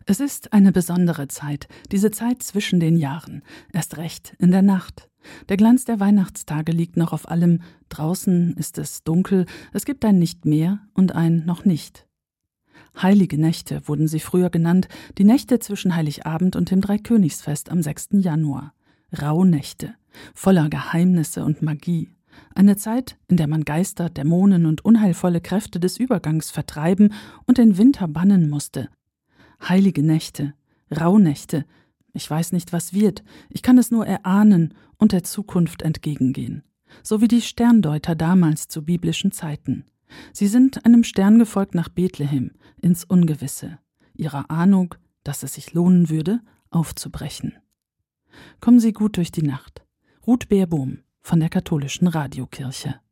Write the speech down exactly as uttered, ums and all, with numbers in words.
Es ist eine besondere Zeit, diese Zeit zwischen den Jahren, erst recht in der Nacht. Der Glanz der Weihnachtstage liegt noch auf allem, draußen ist es dunkel, es gibt ein Nicht mehr und ein Noch nicht. Heilige Nächte wurden sie früher genannt, die Nächte zwischen Heiligabend und dem Dreikönigsfest am sechsten Januar. Rauhnächte, voller Geheimnisse und Magie. Eine Zeit, in der man Geister, Dämonen und unheilvolle Kräfte des Übergangs vertreiben und den Winter bannen musste. Heilige Nächte, Rauhnächte, ich weiß nicht, was wird, ich kann es nur erahnen und der Zukunft entgegengehen. So wie die Sterndeuter damals zu biblischen Zeiten. Sie sind einem Stern gefolgt nach Bethlehem, ins Ungewisse, ihrer Ahnung, dass es sich lohnen würde, aufzubrechen. Kommen Sie gut durch die Nacht. Ruth Beerbohm von der Katholischen Radiokirche.